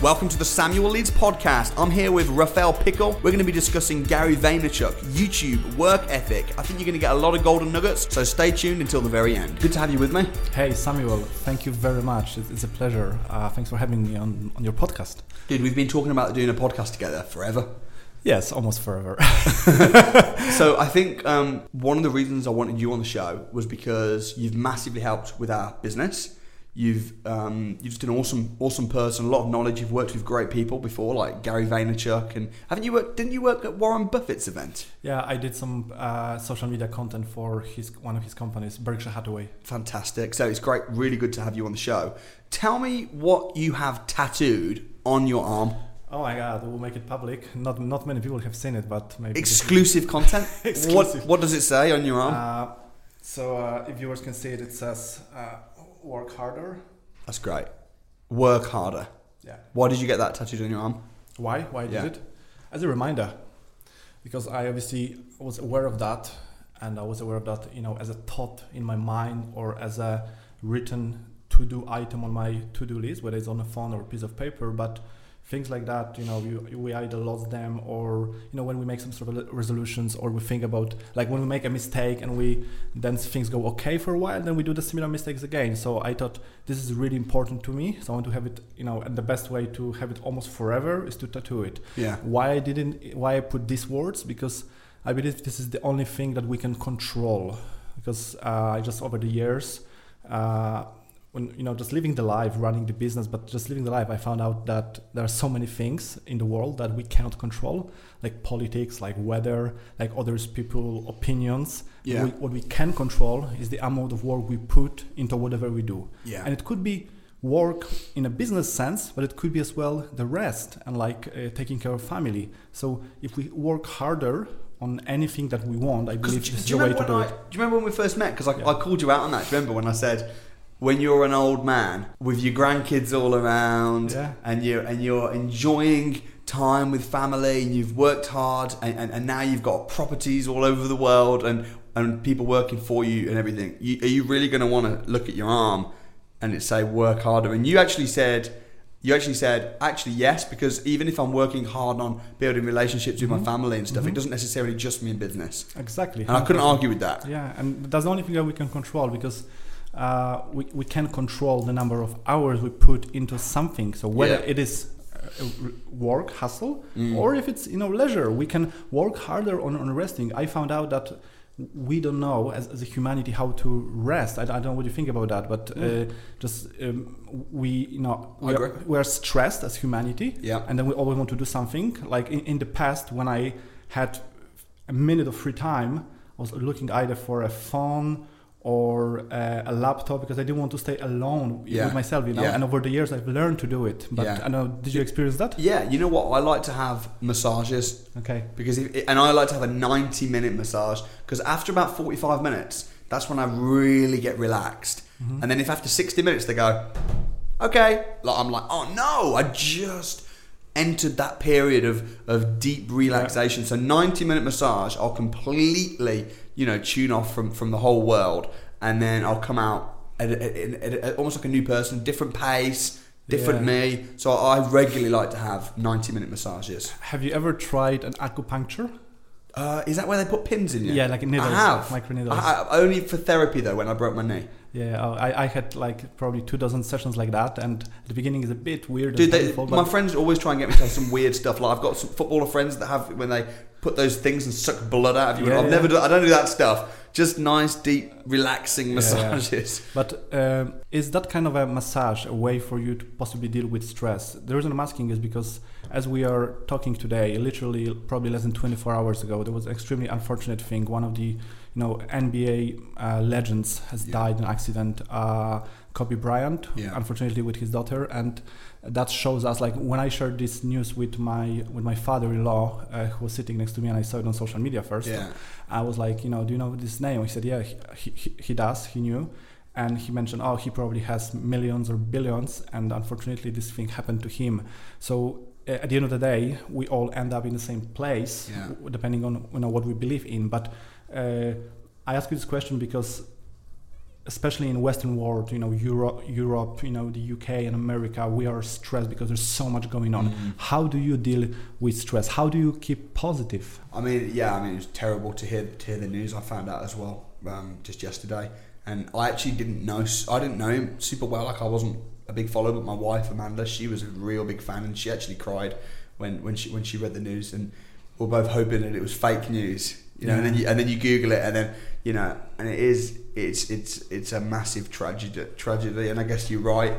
Welcome to the Samuel Leeds podcast. I'm here with Rafael Pickle. We're going to be discussing Gary Vaynerchuk, YouTube, work ethic. I think you're going to get a lot of golden nuggets, so stay tuned until the very end. Good to have you with me. Hey Samuel, thank you very much. It's a pleasure. Thanks for having me on your podcast. Dude, we've been talking about doing a podcast together forever. Yes, almost forever. So I think one of the reasons I wanted you on the show was because you've massively helped with our business. You're just an awesome person, a lot of knowledge. You've worked with great people before, like Gary Vaynerchuk, and didn't you work at Warren Buffett's event? Yeah, I did some social media content for one of his companies, Berkshire Hathaway. Fantastic. So it's great, really good to have you on the show. Tell me what you have tattooed on your arm. Oh my God, we'll make it public. Not many people have seen it, but maybe exclusive content. Exclusive. What does it say on your arm? If viewers can see it, it says "Work harder." That's great. Work harder. Yeah. Why did you get that tattooed on your arm? Why? Why did it? As a reminder, because I obviously was aware of that, and I was aware of that, as a thought in my mind or as a written to-do item on my to-do list, whether it's on a phone or a piece of paper, but things like that, we either lost them or, when we make some sort of resolutions or we think about, like when we make a mistake and then things go okay for a while, then we do the similar mistakes again. So I thought this is really important to me. So I want to have it, and the best way to have it almost forever is to tattoo it. Yeah. Why I put these words? Because I believe this is the only thing that we can control. Because just over the years, when just living the life, running the business, but just living the life, I found out that there are so many things in the world that we cannot control, like politics, like weather, like others people opinions. Yeah. What we can control is the amount of work we put into whatever we do. Yeah. And it could be work in a business sense, but it could be as well the rest and taking care of family. So if we work harder on anything that we want, I believe this is the way to do it. Do you remember when we first met? Because I called you out on that. Do you remember when I said, when you're an old man with your grandkids all around, and you're enjoying time with family, and you've worked hard, and now you've got properties all over the world and people working for you and everything, are you really going to want to look at your arm and it say work harder? And you actually said actually yes, because even if I'm working hard on building relationships with my family and stuff, it doesn't necessarily just mean business. Exactly. And I couldn't argue with that. Yeah, and that's the only thing that we can control, because we can control the number of hours we put into something. So whether it is work, hustle, or if it's leisure, we can work harder on resting. I found out that we don't know as a humanity how to rest. I don't know what you think about that, but we are stressed as humanity, and then we always want to do something. Like in the past, when I had a minute of free time, I was looking either for a phone or a laptop, because I didn't want to stay alone with myself, and over the years I've learned to do it. But I know, did you experience that? Yeah, you know what? I like to have massages. Okay. And I like to have a 90-minute massage, because after about 45 minutes, that's when I really get relaxed. And then if after 60 minutes they go, okay, I'm like, oh no, I just entered that period of deep relaxation. So 90-minute massage, I'll completely tune off from the whole world, and then I'll come out at almost like a new person, different pace, different me. So I regularly like to have 90-minute massages. Have you ever tried an acupuncture? Is that where they put pins in you? Yeah, like needles. I have. Micro needles. Only for therapy though, when I broke my knee. Yeah, I had probably 2,000 sessions like that, and at the beginning it's a bit weird. Dude, my friends always try and get me to have some weird stuff. Like I've got some footballer friends that have, when they put those things and suck blood out of you. I don't do that stuff. Just nice, deep, relaxing massages. Yeah. But is that kind of a massage a way for you to possibly deal with stress? The reason I'm asking is because as we are talking today, literally probably less than 24 hours ago, there was an extremely unfortunate thing. One of the NBA legends has died in an accident. Kobe Bryant, unfortunately, with his daughter, and that shows us, like, when I shared this news with my father-in-law, who was sitting next to me, and I saw it on social media first. I was like, do you know this name? He said, yeah, he does. He knew, and he mentioned, he probably has millions or billions, and unfortunately, this thing happened to him. So at the end of the day, we all end up in the same place, depending on what we believe in. But I ask you this question because especially in Western world, Europe, the UK and America, we are stressed because there's so much going on. How do you deal with stress? How do you keep positive? I mean, it was terrible to hear the news. I found out as well just yesterday, and I actually didn't know him super well. Like, I wasn't a big follower, but my wife Amanda, she was a real big fan, and she actually cried when she read the news, and we're both hoping that it was fake news. And then you Google it, and then and it's a massive tragedy. And I guess you're right.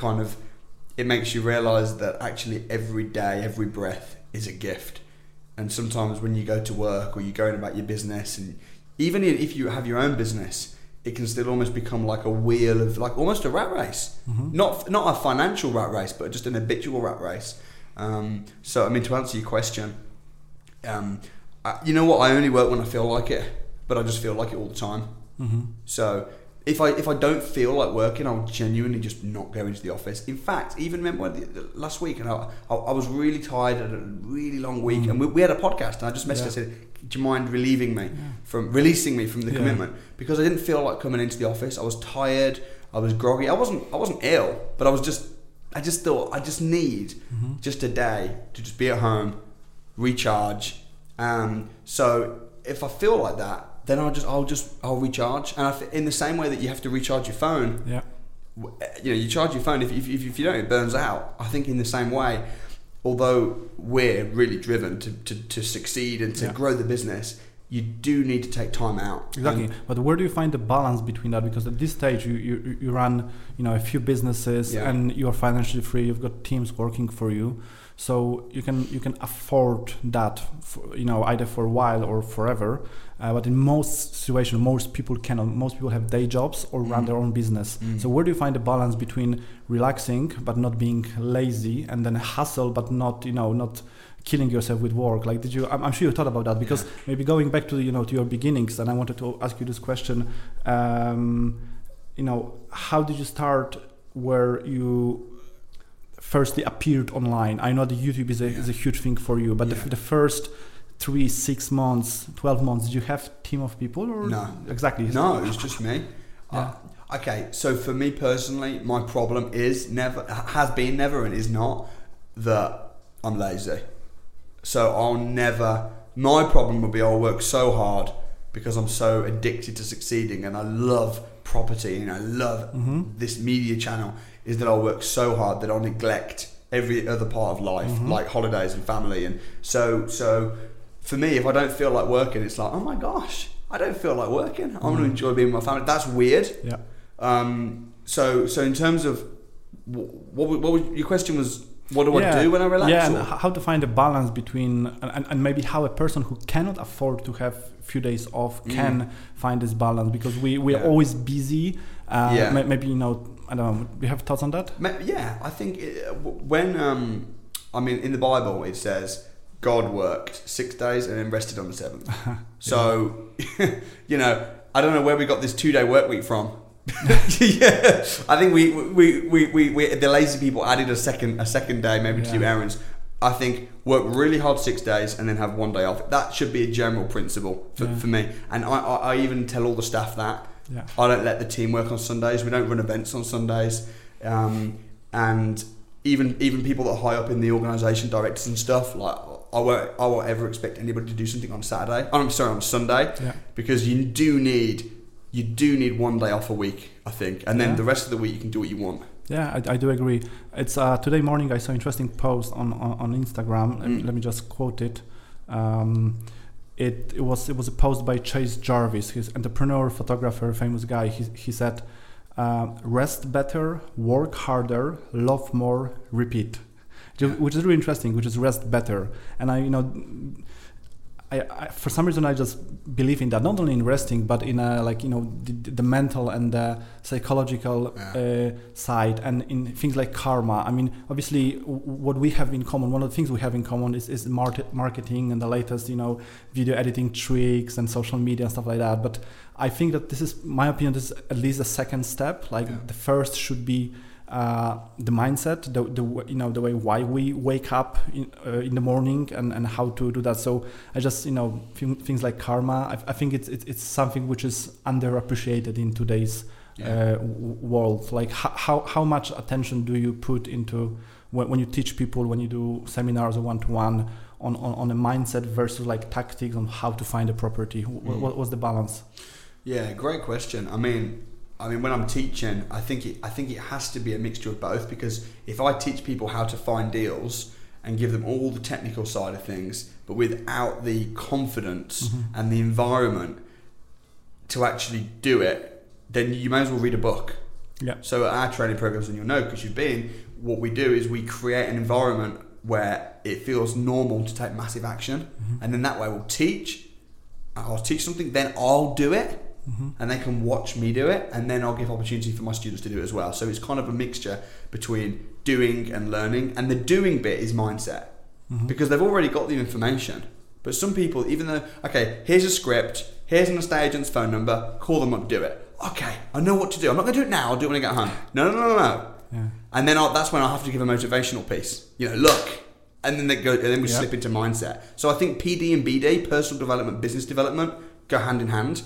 It makes you realise that actually every day, every breath is a gift. And sometimes when you go to work or you're going about your business, and even if you have your own business, it can still almost become like a wheel of, like, almost a rat race. Not a financial rat race, but just an habitual rat race. So I mean, to answer your question, you know what? I only work when I feel like it, but I just feel like it all the time. So if I don't feel like working, I'll genuinely just not go into the office. In fact, even remember last week, and I was really tired, had a really long week, and we had a podcast, and I just messaged her and said, do you mind releasing me from the commitment? Because I didn't feel like coming into the office. I was tired, I was groggy. I wasn't ill, but I just thought I just need just a day to just be at home, recharge. So if I feel like that, then I'll recharge. And in the same way that you have to recharge your phone, you charge your phone. If you don't, it burns out. I think in the same way, although we're really driven to succeed and to grow the business, you do need to take time out. Exactly. But where do you find the balance between that? Because at this stage, you run a few businesses, and you're financially free. You've got teams working for you. So you can afford that, either for a while or forever. But in most situations, most people cannot. Most people have day jobs or run their own business. So where do you find the balance between relaxing but not being lazy, and then hustle but not not killing yourself with work? Like, I'm sure you thought about that, because maybe going back to to your beginnings, and I wanted to ask you this question. How did you start? Where you firstly appeared online? I know that YouTube is a huge thing for you, but the first 3, 6 months, 12 months, did you have a team of people? Or no, exactly. No, it was just me. Okay, so for me personally, my problem has been never, and is not that I'm lazy. So my problem will be I'll work so hard because I'm so addicted to succeeding, and I love property, and I love this media channel, is that I'll work so hard that I'll neglect every other part of life, like holidays and family. And so for me, if I don't feel like working, it's like, oh my gosh, I don't feel like working. I want to enjoy being with my family. That's weird. So in terms of what was your question was, what do I do when I relax? Yeah, and how to find a balance between, and maybe how a person who cannot afford to have a few days off can find this balance, because we are always busy. Maybe I don't know. Do you have thoughts on that? Yeah, I think when in the Bible it says God worked 6 days and then rested on the seventh. So I don't know where we got this 2-day work week from. I think we the lazy people added a second day maybe to do errands. I think work really hard 6 days and then have 1 day off. That should be a general principle for me. And I even tell all the staff that. I don't let the team work on Sundays. We don't run events on Sundays. And even people that are high up in the organisation, directors and stuff, like I won't ever expect anybody to do something on Saturday. On Sunday, because you do need 1 day off a week, I think, and then the rest of the week you can do what you want. Yeah, I do agree. It's today morning I saw an interesting post on Instagram. Let me just quote it. It was a post by Chase Jarvis. He's an entrepreneur, photographer, famous guy. He said, "Rest better, work harder, love more, repeat," which is really interesting. Which is rest better, and I for some reason I just believe in that, not only in resting but in the mental and the psychological side, and in things like karma. I mean, obviously what we have in common, one of the things we have in common is marketing and the latest video editing tricks and social media and stuff like that. But I think that this is, my opinion, this is at least a second step. The first should be the mindset, the way why we wake up in the morning and how to do that. So I just things like karma. I think it's something which is underappreciated in today's world. Like how much attention do you put into when you teach people, when you do seminars or one-to-one on a mindset versus like tactics on how to find a property? What's the balance? Yeah, great question. I mean, when I'm teaching, I think it has to be a mixture of both, because if I teach people how to find deals and give them all the technical side of things, but without the confidence and the environment to actually do it, then you may as well read a book. Yeah. So at our training programs, and you'll know because you've been, what we do is we create an environment where it feels normal to take massive action, and then that way we'll teach. I'll teach something, then I'll do it. And they can watch me do it, and then I'll give opportunity for my students to do it as well. So it's kind of a mixture between doing and learning, and the doing bit is mindset, because they've already got the information. But some people, even though, okay, here's a script, here's an estate agent's phone number, call them up, do it. Okay, I know what to do. I'm not going to do it now, I'll do it when I get home. No. Yeah. And then that's when I'll have to give a motivational piece. look. And then we slip into mindset. So I think PD and BD, personal development, business development, go hand in hand.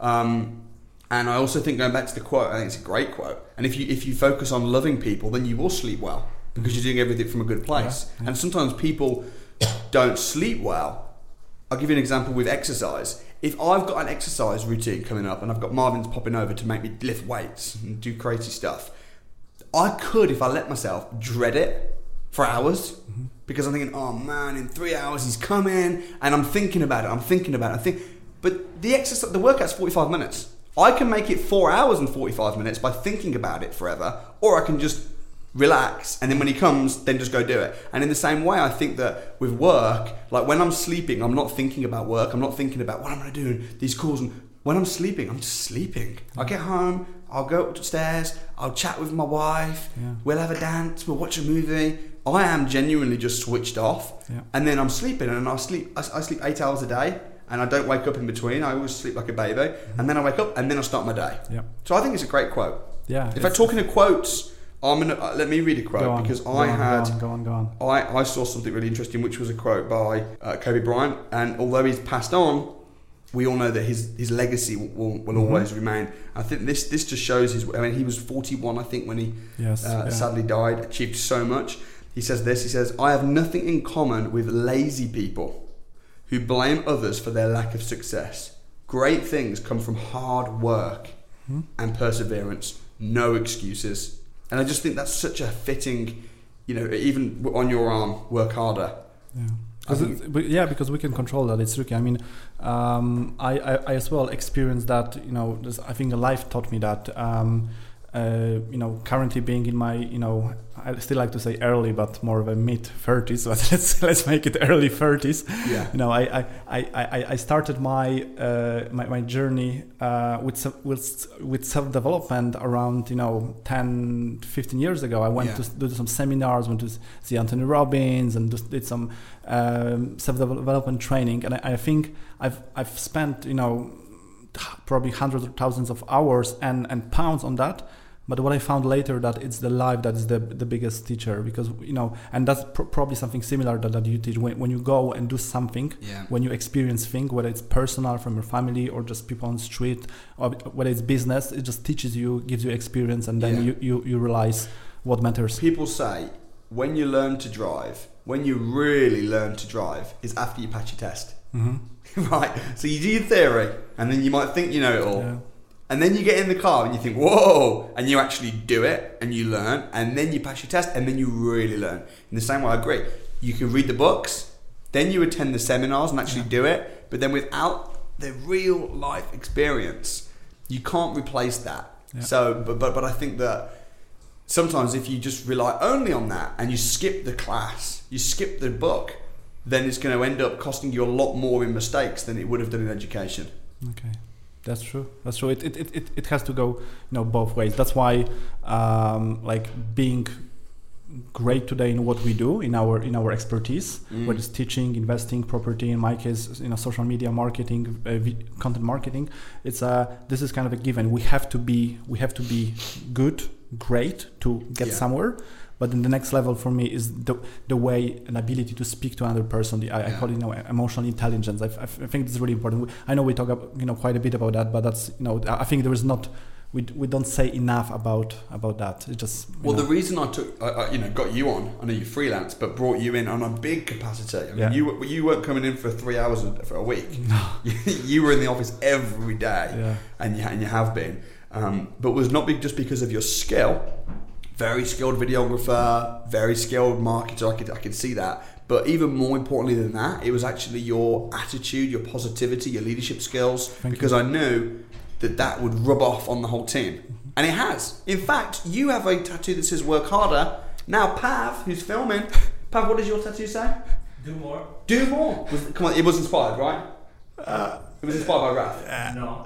And I also think, going back to the quote, I think it's a great quote. And if you focus on loving people, then you will sleep well, because you're doing everything from a good place. And sometimes people don't sleep well. I'll give you an example with exercise. If I've got an exercise routine coming up and I've got Marvin's popping over to make me lift weights and do crazy stuff, I could, if I let myself, dread it for hours, because I'm thinking, oh man, in 3 hours he's coming, and I'm thinking about it. But the workout's 45 minutes. I can make it 4 hours and 45 minutes by thinking about it forever, or I can just relax, and then when he comes, then just go do it. And in the same way, I think that with work, like when I'm sleeping, I'm not thinking about work. I'm not thinking about what I'm going to do, these calls. And when I'm sleeping, I'm just sleeping. I get home, I'll go upstairs, I'll chat with my wife, we'll have a dance, we'll watch a movie. I am genuinely just switched off, and then I'm sleeping, and I sleep 8 hours a day. And I don't wake up in between. I always sleep like a baby. And then I wake up, and then I start my day. Yeah. So I think it's a great quote. Yeah. If I'm talking to quotes, let me read a quote, because Go on. I saw something really interesting, which was a quote by Kobe Bryant. And although he's passed on, we all know that his legacy will always remain. I think this just shows he was 41, I think, when he sadly died, achieved so much. He says this, he says, "I have nothing in common with lazy people who blame others for their lack of success. Great things come from hard work and perseverance, no excuses." And I just think that's such a fitting, even on your arm, work harder. Yeah. Because we can control that. It's tricky. I mean, I as well experienced that. I think life taught me that. Currently being in my, I still like to say early, but more of a mid 30s. But let's make it early 30s. Yeah. I started my my journey with self development around 10, 15 years ago. I went to do some seminars, went to see Anthony Robbins, and just did some self development training. And I think I've spent probably hundreds of thousands of hours and pounds on that. But what I found later, that it's the life that is the biggest teacher, because and that's probably something similar that you teach when you go and do something, when you experience things, whether it's personal from your family or just people on the street, or whether it's business, it just teaches you, gives you experience, and then you realize what matters. People say when you learn to drive, when you really learn to drive, is after you pass your test. Right, so you do your theory, and then you might think you know it all, and then you get in the car and you think, whoa, and you actually do it, and you learn, and then you pass your test, and then you really learn. In the same way, I agree. You can read the books, then you attend the seminars and actually do it, but then without the real life experience, you can't replace that. So, but I think that sometimes if you just rely only on that, and you skip the class, you skip the book, then it's going to end up costing you a lot more in mistakes than it would have done in education. Okay, that's true. It has to go, both ways. That's why, being great today in what we do, in our expertise, whether it's teaching, investing, property. In my case, social media marketing, content marketing. This is kind of a given. We have to be good, great to get somewhere. But then the next level for me is the way and ability to speak to another person. I call it emotional intelligence. I think this is really important. I know we talk quite a bit about that, but that's I think there is not we don't say enough about that. It just the reason I took got you on, I know you freelance, but brought you in on a big capacity. I mean, you weren't coming in for 3 hours for a week. No. You were in the office every day, and you have been. But was not just because of your skill. Very skilled videographer, very skilled marketer. I could see that. But even more importantly than that, it was actually your attitude, your positivity, your leadership skills. Because I knew that would rub off on the whole team. And it has. In fact, you have a tattoo that says work harder. Now Pav, who's filming, Pav, what does your tattoo say? Do more. Do more. Come on, it was inspired, right? It was inspired by Raph. No.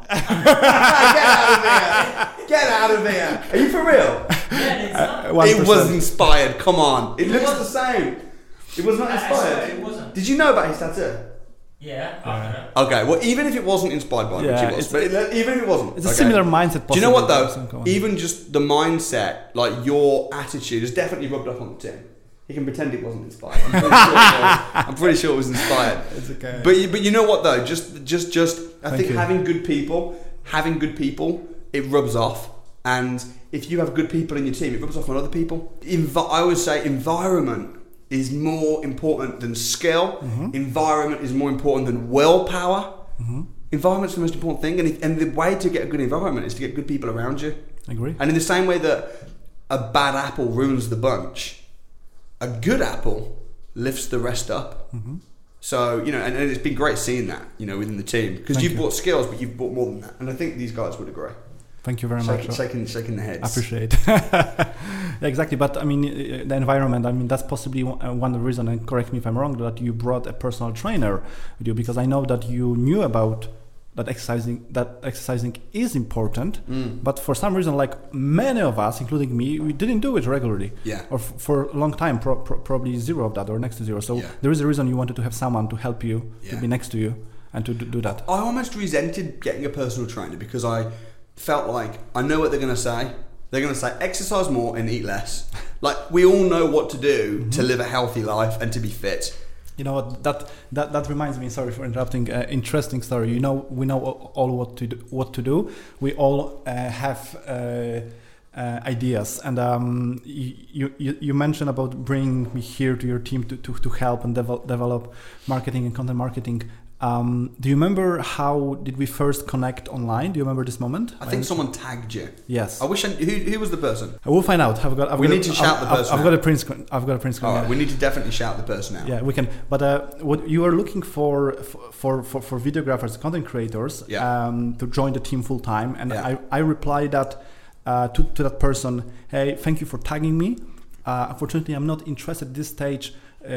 Get out of here. Are you for real? Yeah, it's not. 1%. It was inspired, come on. It looks the same. It was not I swear inspired. it wasn't. Did you know about his tattoo? Yeah. Okay, well, even if it wasn't inspired by Yeah, which it was, but even if it wasn't. It's a similar mindset. Do you know what possibly, though? Even just the mindset, like your attitude, has definitely rubbed off on the team. He can pretend it wasn't inspired. I'm pretty sure it was inspired. It's okay. But you know what though? Just I think you. having good people, it rubs off. And if you have good people in your team, it rubs off on other people. I always say environment is more important than skill. Environment is more important than willpower. Environment's the most important thing, and the way to get a good environment is to get good people around you. I agree. And in the same way that a bad apple ruins the bunch, a good apple lifts the rest up. So, and it's been great seeing that, within the team. Because you've brought skills, but you've brought more than that. And I think these guys would agree. Thank you very much. Shaking their heads. I appreciate it. Yeah, exactly. But I mean, the environment, that's possibly one reason, and correct me if I'm wrong, that you brought a personal trainer with you, because I know that you knew about that exercising is important, but for some reason, like many of us, including me, we didn't do it regularly. Yeah. Or for a long time, probably zero of that or next to zero. So there is a reason you wanted to have someone to help you, to be next to you, and to do that. I almost resented getting a personal trainer because I felt like I know what they're going to say. They're going to say exercise more and eat less. Like we all know what to do to live a healthy life and to be fit. You know what? That reminds me. Sorry for interrupting. Interesting story. We know all what to do. We all have ideas, and you mentioned about bringing me here to your team to help and develop marketing and content marketing. Do you remember how did we first connect online? Do you remember this moment? I think someone tagged you. Yes. I wish who was the person? I will find out. We need to shout the person. I've got a print screen. All right, we need to definitely shout the person out. Yeah, we can. But what you are looking for videographers, content creators, to join the team full time, and I replied that to that person. Hey, thank you for tagging me. Unfortunately, I'm not interested at this stage.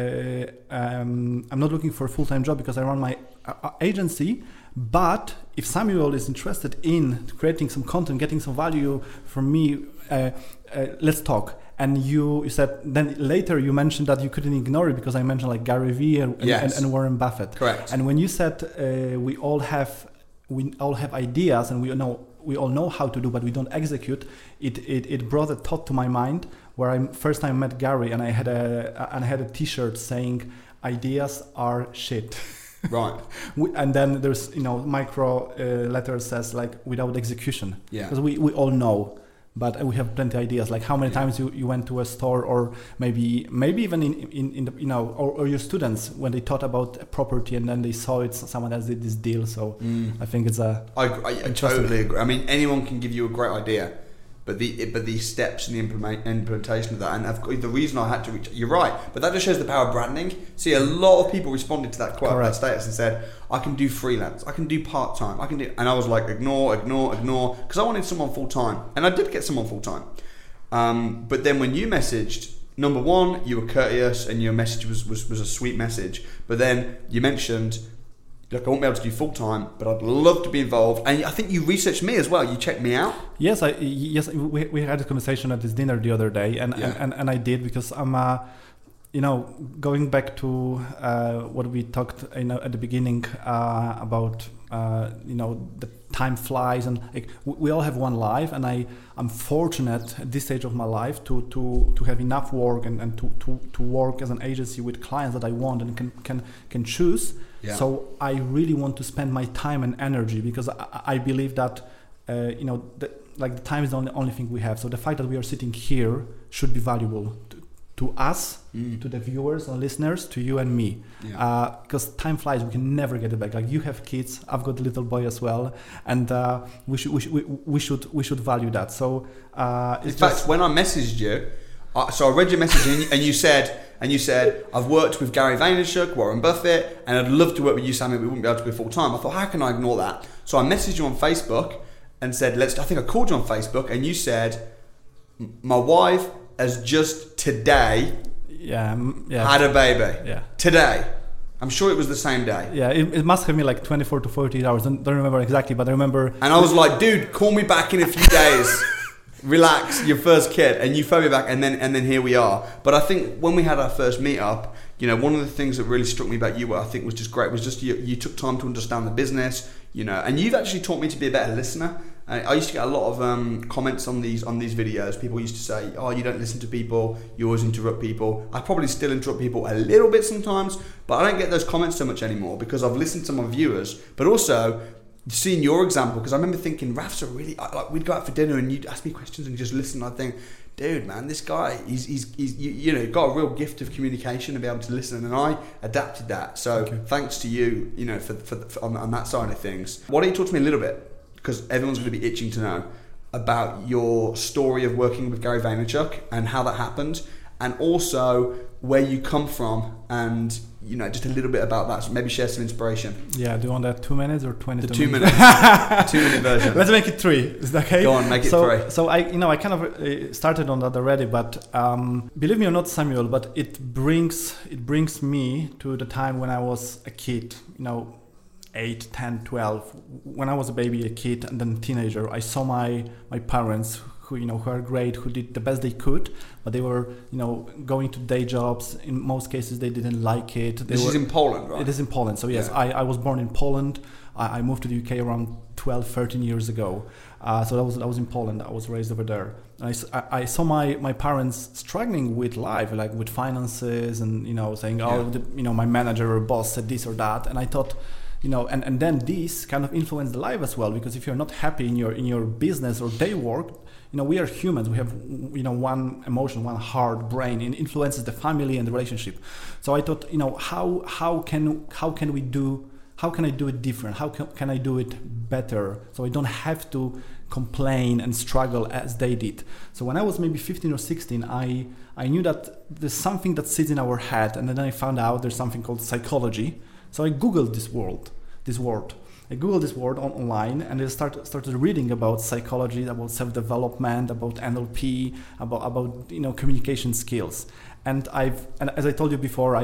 I'm not looking for a full-time job because I run my agency, but if Samuel is interested in creating some content, getting some value from me, let's talk. And you said, then later you mentioned that you couldn't ignore it because I mentioned like Gary Vee and Warren Buffett. Correct. And when you said we all have ideas and we all know how to do, but we don't execute, it brought a thought to my mind where I first time met Gary, and I had a T-shirt saying "Ideas are shit." Right. And then there's micro letter says like without execution. Yeah. Because we all know, but we have plenty of ideas. Like how many times you went to a store, or maybe even in the or your students when they thought about a property and then they saw it, someone else did this deal. So I think it's I totally agree. I mean, anyone can give you a great idea, but the steps and the implementation of that, and the reason I had to reach, you're right, but that just shows the power of branding. See, a lot of people responded to that quote, that status, and said, I can do freelance, I can do part-time, and I was like, ignore, because I wanted someone full-time, and I did get someone full-time. But then when you messaged, number one, you were courteous, and your message was a sweet message, but then you mentioned, look, I won't be able to do full time, but I'd love to be involved. And I think you researched me as well. You checked me out. Yes, we had a conversation at this dinner the other day, and I did because I'm, going back to what we talked at the beginning about the time flies, and like we all have one life, and I'm fortunate at this stage of my life to have enough work and to work as an agency with clients that I want and can choose. Yeah. So I really want to spend my time and energy because I believe that the time is the only thing we have. So the fact that we are sitting here should be valuable to us, to the viewers and listeners, to you and me, because time flies. We can never get it back. Like, you have kids, I've got a little boy as well, and we should value that. So in fact, when I messaged you, so I read your message and you said I've worked with Gary Vaynerchuk, Warren Buffett, and I'd love to work with you, Sammy. We wouldn't be able to be full time. I thought, how can I ignore that? So I messaged you on Facebook and said, I think I called you on Facebook, and you said, my wife has just today had a baby. Yeah. Today. I'm sure it was the same day. Yeah, it must have been like 24 to 48 hours. Don't remember exactly, but I remember. And I was like, dude, call me back in a few days. Relax, your first kid. And you phoned me back, and then here we are. But I think when we had our first meetup, one of the things that really struck me about you, what I think was just great, was just you took time to understand the business, and you've actually taught me to be a better listener. I used to get a lot of comments on these videos. People used to say, "Oh, you don't listen to people. You always interrupt people." I probably still interrupt people a little bit sometimes, but I don't get those comments so much anymore because I've listened to my viewers. But also seeing your example, because I remember thinking, Raf's a really like, we'd go out for dinner and you'd ask me questions and just listen. And I'd think, dude, man, this guy, he's got a real gift of communication and be able to listen, and I adapted that. So thanks to you, for on that side of things. Why don't you talk to me a little bit? Because everyone's going to be itching to know about your story of working with Gary Vaynerchuk and how that happened, and also where you come from, and just a little bit about that. So maybe share some inspiration. Yeah, do you want that 2 minutes or 20? The 2 minutes. 2-minute version. Let's make it 3. Is that okay? Go on, make it 3. So I kind of started on that already, but believe me or not, Samuel, but it brings me to the time when I was a kid. 8, 10, 12, when I was a baby, a kid, and then teenager. I saw my parents who are great, who did the best they could, but they were going to day jobs. In most cases they didn't like it. This is in Poland, right? It is in Poland. So yes, I was born in Poland. I moved to the UK around 12, 13 years ago. So I was in Poland. I was raised over there. And I saw my parents struggling with life, like with finances, and saying, my manager or boss said this or that, and I thought, and then this kind of influenced the life as well, because if you're not happy in your business or day work, we are humans. We have one emotion, one heart, brain, and it influences the family and the relationship. So I thought, how can I do it different? How can I do it better so I don't have to complain and struggle as they did? So when I was maybe 15 or 16, I knew that there's something that sits in our head, and then I found out there's something called psychology. So I googled this word. I googled this word online, and I started reading about psychology, about self-development, about NLP, about communication skills. And as I told you before,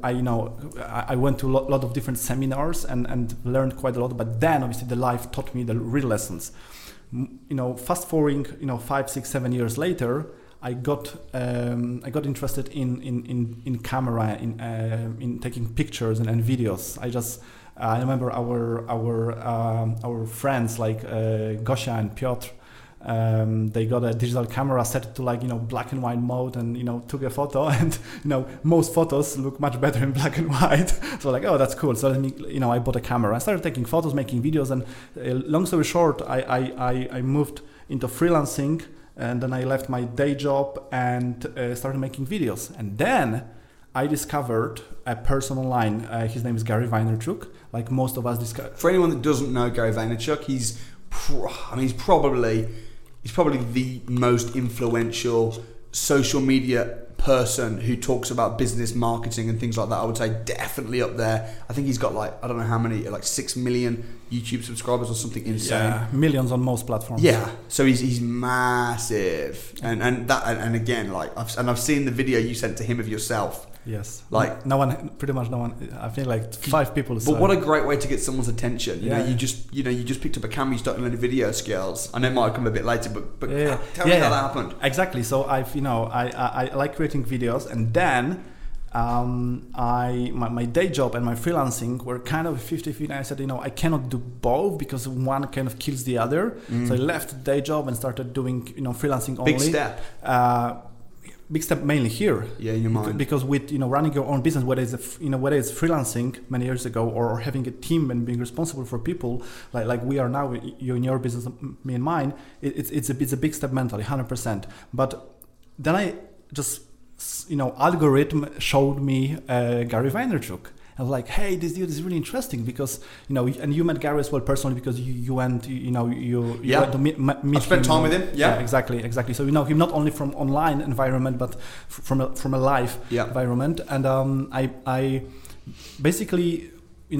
I went to a lot of different seminars and learned quite a lot. But then obviously the life taught me the real lessons. Fast forwarding 5, 6, 7 years later, I got interested in camera, in taking pictures and videos. I remember our friends like Gosia and Piotr. They got a digital camera, set it to black and white mode, and took a photo, and most photos look much better in black and white. So oh, that's cool. So I bought a camera. I started taking photos, making videos, and long story short, I moved into freelancing. And then I left my day job and started making videos. And then I discovered a person online. His name is Gary Vaynerchuk. Like most of us discovered. For anyone that doesn't know Gary Vaynerchuk, he's probably the most influential social media person who talks about business, marketing, and things like that. I would say definitely up there. I think he's got I don't know how many, 6 million YouTube subscribers or something insane. Yeah, millions on most platforms. Yeah, so he's massive, and again, I've seen the video you sent to him of yourself. Yes, no one. I feel like 5 people. But what a great way to get someone's attention. You just picked up a camera, you started learning video skills. I know it might come a bit later, but tell me how that happened. Exactly. So I like creating videos, and then my day job and my freelancing were kind of 50-50. And I said, I cannot do both because one kind of kills the other. So I left the day job and started doing freelancing only. Big step. big step mainly here. Yeah, in your mind. Because with running your own business, whether it's whether it's freelancing many years ago or having a team and being responsible for people like we are now, you in your business, me and mine, it's a big step mentally, 100%. But then I just algorithm showed me Gary Vaynerchuk. I was like, hey, this dude is really interesting because, and you met Gary as well personally because you went, you went to meet I spent time with him. Yeah, exactly. So you know him not only from online environment, but from a live environment. And I basically,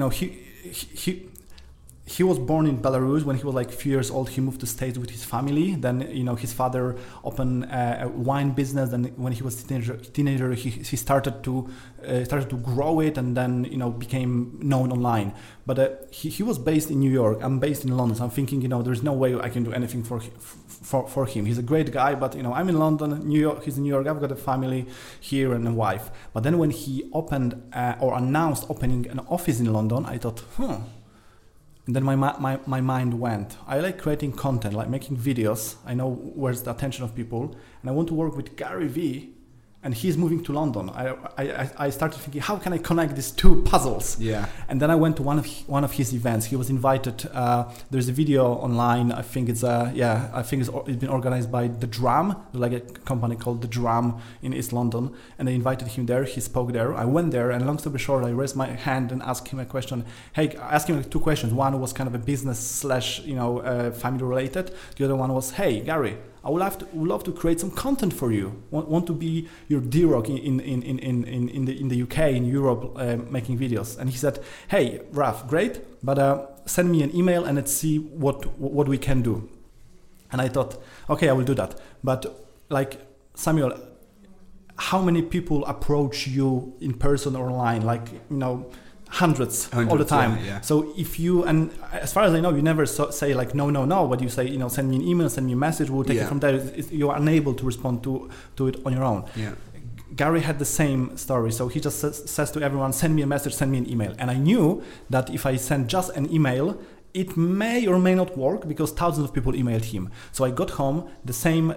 he was born in Belarus. When he was like a few years old, he moved to States with his family. Then, his father opened a wine business. Then when he was teenager, he started to grow it, and then, became known online. But he was based in New York. I'm based in London. So I'm thinking, there's no way I can do anything for him. He's a great guy, but, I'm in London, New York. He's in New York. I've got a family here and a wife. But then when he opened or announced opening an office in London, I thought, And then my mind went. I like creating content, like making videos. I know where's the attention of people, and I want to work with Gary Vee, and he's moving to London. I started thinking, how can I connect these two puzzles? Yeah. And then I went to one of his events. He was invited. There's a video online. I think it's been organized by The Drum, like a company called The Drum in East London, and they invited him there. He spoke there. I went there, and long story short, I raised my hand and asked him a question. Hey, I asked him two questions. One was kind of a business / family related. The other one was, hey, Gary, I would love to create some content for you. Want to be your D-Rock in the UK, in Europe, making videos. And he said, hey, Raf, great, but send me an email and let's see what we can do. And I thought, okay, I will do that. But like, Samuel, how many people approach you in person or online? Like, hundreds all the time. Yeah. So if you, and as far as I know, you never say like no, but you say, send me an email, send me a message, we'll take it from there. You are unable to respond to it on your own. Yeah. Gary had the same story. So he just says to everyone, send me a message, send me an email. And I knew that if I send just an email, it may or may not work because thousands of people emailed him. So I got home the same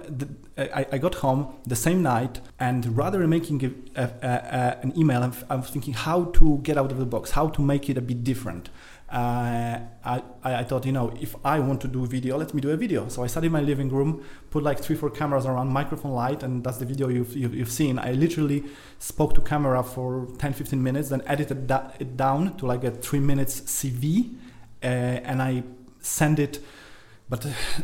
night, and rather than making an email, I was thinking how to get out of the box, how to make it a bit different. I thought, if I want to do video, let me do a video. So I sat in my living room, put like 3-4 cameras around, microphone light, and that's the video you've seen. I literally spoke to camera for 10-15 minutes, then edited it down to like a 3 minutes CV. And I send it, but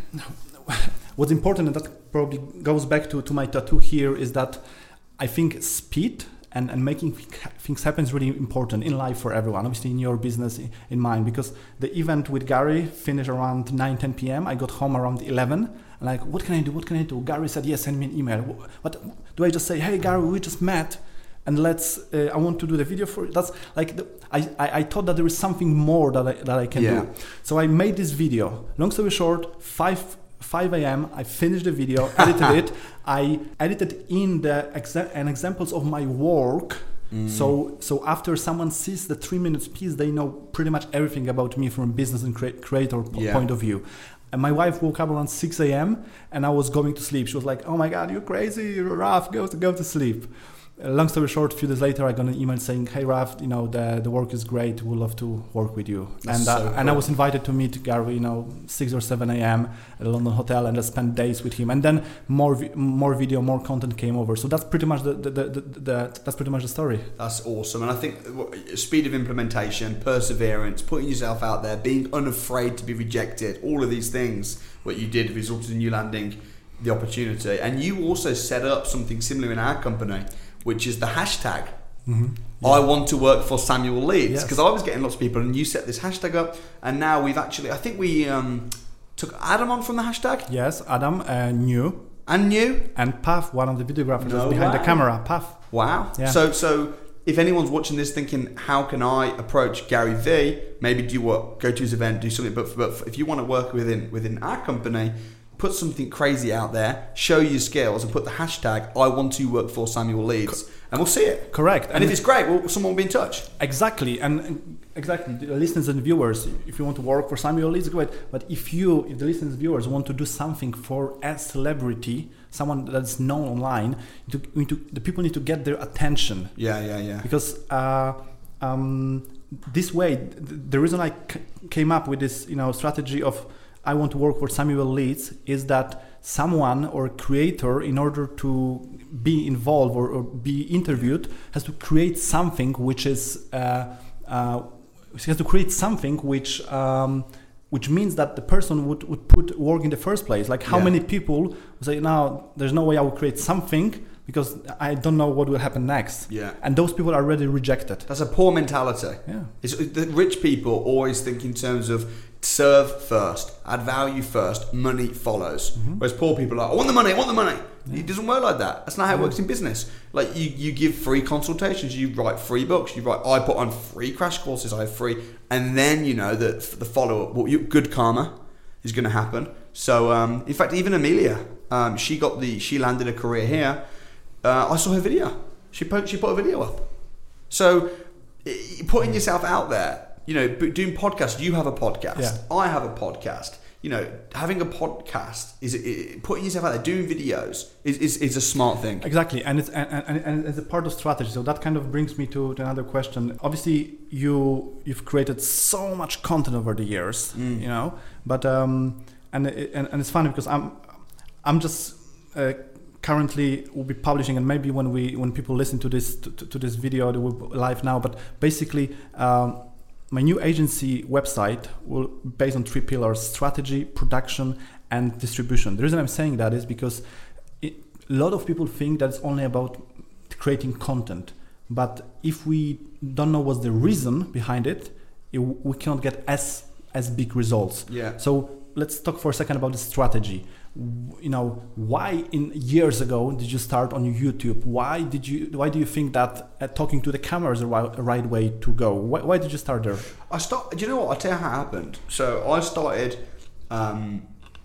what's important, and that probably goes back to my tattoo here, is that I think speed and making things happen is really important in life for everyone, obviously in your business, in mine, because the event with Gary finished around 9-10 p.m. I got home around 11, and like, what can I do? Gary said, yes, send me an email. What do I just say? Hey, Gary, we just met, and I want to do the video for you. That's like, I thought that there is something more that I can do. So I made this video. Long story short, 5 a.m. I finished the video, edited it. I edited in an examples of my work. So after someone sees the 3 minutes piece, they know pretty much everything about me from a business and creator point of view. And my wife woke up around 6 a.m. and I was going to sleep. She was like, "Oh my God, you're crazy, you're rough. Go to sleep." Long story short, a few days later, I got an email saying, "Hey Raf, the work is great. We'd love to work with you." And I was invited to meet Gary, 6 or 7 a.m. at a London hotel, and I spent days with him. And then more video, more content came over. So that's pretty much that's pretty much the story. That's awesome, and I think speed of implementation, perseverance, putting yourself out there, being unafraid to be rejected, all of these things, what you did resulted in you landing the opportunity. And you also set up something similar in our company, which is the hashtag. Mm-hmm. Yeah. I want to work for Samuel Leeds, because Yes. I was getting lots of people, and you set this hashtag up, and now we've actually, I think we took Adam on from the hashtag. Yes, Adam, new. And you. And Paf, one of the videographers No behind way. the camera. Paf. Wow. Yeah. So if anyone's watching this thinking, how can I approach Gary Vee? Maybe go to his event, do something. But if you want to work within our company, put something crazy out there, show your skills, and put the hashtag I want to work for Samuel Leeds, and we'll see it. Correct. And if it's great, well, someone will be in touch. Exactly, and exactly, the listeners and viewers, if you want to work for Samuel Leeds, great. But if the listeners and viewers want to do something for a celebrity, someone that's known online, the people need to get their attention. Yeah. Because this way, the reason I came up with this, strategy of I want to work for Samuel Leeds is that someone or creator, in order to be involved or be interviewed, has to create something which is which means that the person would put work in the first place. Like how many people would say, "No, there's no way I will create something because I don't know what will happen next." Yeah. And those people are already rejected. That's a poor mentality. Yeah. The rich people always think in terms of serve first, add value first, money follows. Whereas poor people are, I want the money. Yeah. It doesn't work like that. That's not how it works in business. Like you give free consultations, you write free books, I put on free crash courses, I have free, and then that the follow up, good karma is going to happen. So in fact, even Amelia, she landed a career here. I saw her video. She put a video up. So putting yourself out there, doing podcasts. You have a podcast. Yeah. I have a podcast. Having a podcast is putting yourself out there, doing videos is a smart thing. Exactly, and it's a part of strategy. So that kind of brings me to another question. Obviously, you've created so much content over the years, but and it's funny because I'm just currently will be publishing, and maybe when people listen to this video, they will be live now. But basically. My new agency website will be based on 3 pillars: strategy, production, and distribution. The reason I'm saying that is because a lot of people think that it's only about creating content. But if we don't know what's the reason behind it, we cannot get as big results. Yeah. So let's talk for a second about the strategy. Why years ago did you start on YouTube? Why do you think that talking to the camera is the right way to go? Why did you start there? Do you know what? I'll tell you how it happened. So I started. I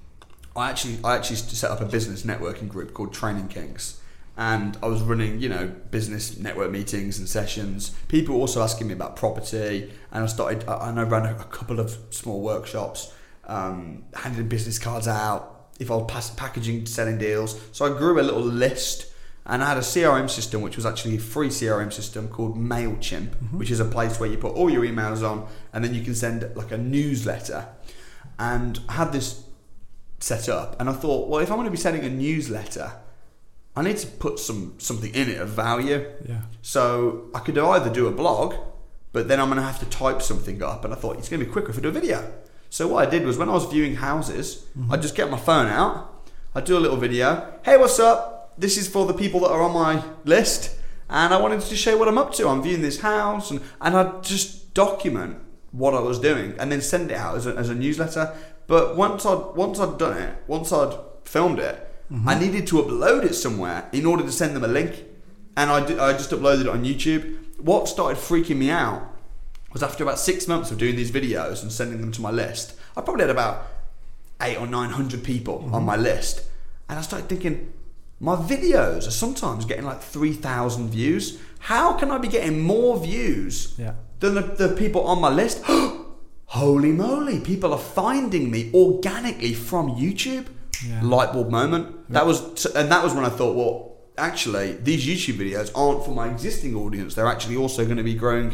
actually set up a business networking group called Training Kings, and I was running business network meetings and sessions. People were also asking me about property, and I ran a couple of small workshops, handing business cards out. If I was packaging, selling deals. So I grew a little list, and I had a CRM system, which was actually a free CRM system called MailChimp, which is a place where you put all your emails on, and then you can send like a newsletter. And I had this set up, and I thought, well, if I'm going to be sending a newsletter, I need to put something in it of value. Yeah. So I could either do a blog, but then I'm going to have to type something up, and I thought it's going to be quicker if I do a video. So what I did was when I was viewing houses, I'd just get my phone out, I'd do a little video. Hey, what's up? This is for the people that are on my list, and I wanted to just show what I'm up to. I'm viewing this house, and I'd just document what I was doing and then send it out as a newsletter. But once I'd done it, once I'd filmed it, I needed to upload it somewhere in order to send them a link, and I just uploaded it on YouTube. What started freaking me out was after about 6 months of doing these videos and sending them to my list, I probably had about 800 or 900 people on my list. And I started thinking, my videos are sometimes getting like 3,000 views. How can I be getting more views than the people on my list? Holy moly, people are finding me organically from YouTube. Light bulb moment. That was when I thought, well, actually, these YouTube videos aren't for my existing audience. They're actually also going to be growing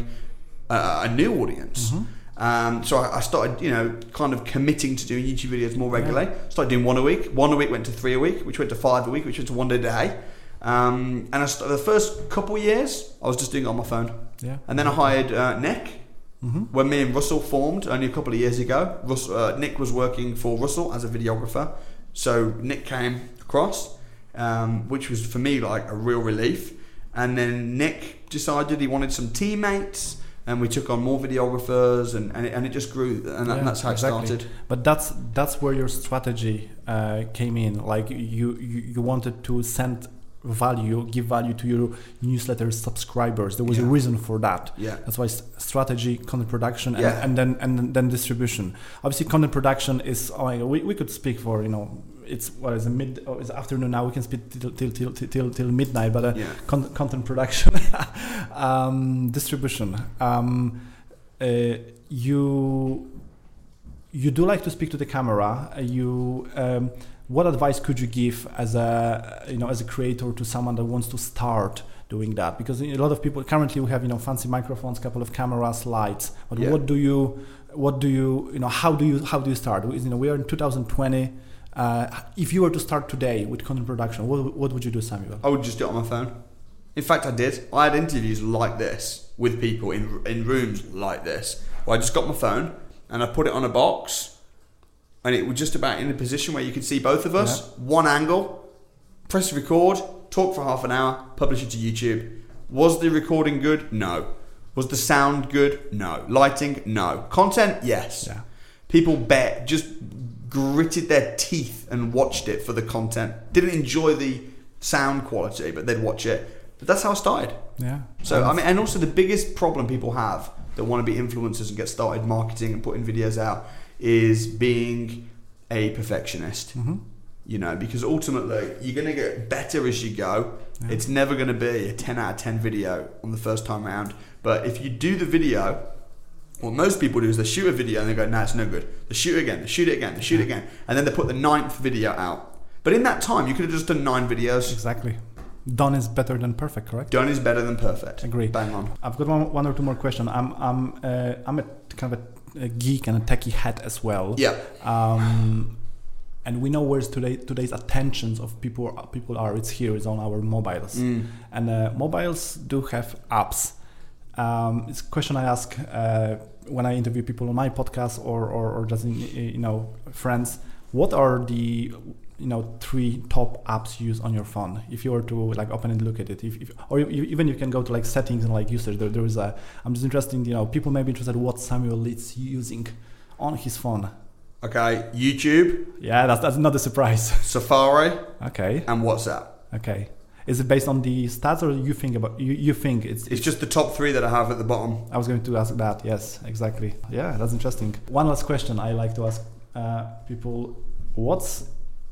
a new audience. So I started, kind of committing to doing YouTube videos more regularly. Started doing one a week went to 3 a week, which went to 5 a week, which went to 1 a day. And the first couple of years, I was just doing it on my phone. And then I hired Nick. When me and Russell formed only a couple of years ago. Nick was working for Russell as a videographer. So Nick came across, which was for me like a real relief. And then Nick decided he wanted some teammates, and we took on more videographers, and it just grew, and that's how it started. But that's where your strategy came in. Like you wanted to send value, give value to your newsletter subscribers. There was a reason for that. That's why strategy, content production, and then distribution. Obviously, content production is we could speak for it's what is it it's afternoon now. We can speak till midnight. But content production, distribution. You do like to speak to the camera. What advice could you give as a creator to someone that wants to start doing that? Because a lot of people currently we have fancy microphones, couple of cameras, lights. But how do you start? We are in 2020. If you were to start today with content production, what would you do, Samuel? I would just do it on my phone. In fact, I did. I had interviews like this with people in rooms like this, where I just got my phone and I put it on a box, and it was just about in a position where you could see both of us, one angle, press record, talk for half an hour, publish it to YouTube. Was the recording good? No. Was the sound good? No. Lighting? No. Content? Yes. Yeah. People just gritted their teeth and watched it for the content. Didn't enjoy the sound quality, but they'd watch it. But that's how I started. Yeah. So, and also the biggest problem people have that want to be influencers and get started marketing and putting videos out is being a perfectionist. Mm-hmm. Because ultimately you're going to get better as you go. Yeah. It's never going to be a 10 out of 10 video on the first time around. But if you do the video, what most people do is they shoot a video and they go, nah, it's no good. They shoot it again, they shoot it again, they shoot it again. And then they put the 9th video out. But in that time, you could have just done 9 videos. Exactly. Done is better than perfect, correct? Done is better than perfect. Agree. Bang on. I've got one or two more questions. I'm a kind of a geek and a techie head as well. Yeah. And we know where's today's attentions of people are. It's here. It's on our mobiles. And mobiles do have apps. It's a question I ask when I interview people on my podcast or just friends. What are the 3 top apps used on your phone? If you were to open and look at it, even you can go to settings and usage. There is I'm just interested in people may be interested in what Samuel is using on his phone. Okay, YouTube. Yeah, that's not a surprise. Safari. Okay. And WhatsApp. Okay. Is it based on the stats, or you think it's just the top 3 that I have at the bottom? I was going to ask that. Yes, exactly. Yeah, that's interesting. One last question I like to ask people: What's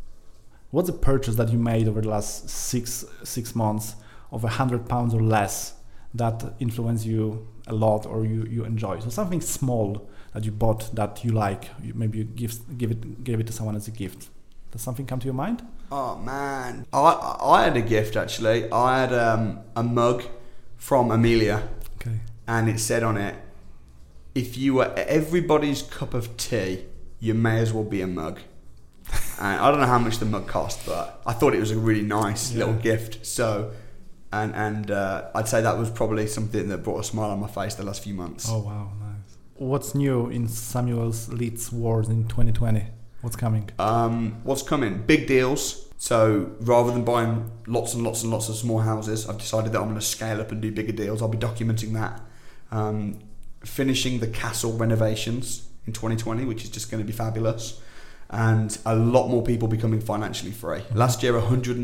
a purchase that you made over the last six months of £100 or less that influenced you a lot or you enjoy? So something small that you bought that you like, maybe you gave it to someone as a gift. Does something come to your mind? Oh man, I had a gift actually. I had a mug from Amelia. Okay. And it said on it, if you were everybody's cup of tea, you may as well be a mug. And I don't know how much the mug cost, but I thought it was a really nice little gift. So, and I'd say that was probably something that brought a smile on my face the last few months. Oh wow, nice. What's new in Samuel's Leeds Wars in 2020? What's coming? What's coming? Big deals. So rather than buying lots and lots and lots of small houses, I've decided that I'm going to scale up and do bigger deals. I'll be documenting that. Finishing the castle renovations in 2020, which is just going to be fabulous. And a lot more people becoming financially free. Last year,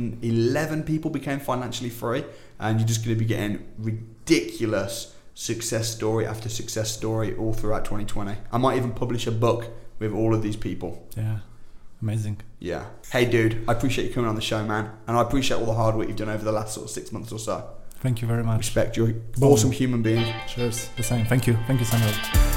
111 people became financially free, and you're just going to be getting ridiculous success story after success story all throughout 2020. I might even publish a book with all of these people. Yeah, amazing. Yeah. Hey, dude, I appreciate you coming on the show, man, and I appreciate all the hard work you've done over the last sort of 6 months or so. Thank you very much. Respect. You're an awesome human being. Cheers. The same. Thank you, Samuel.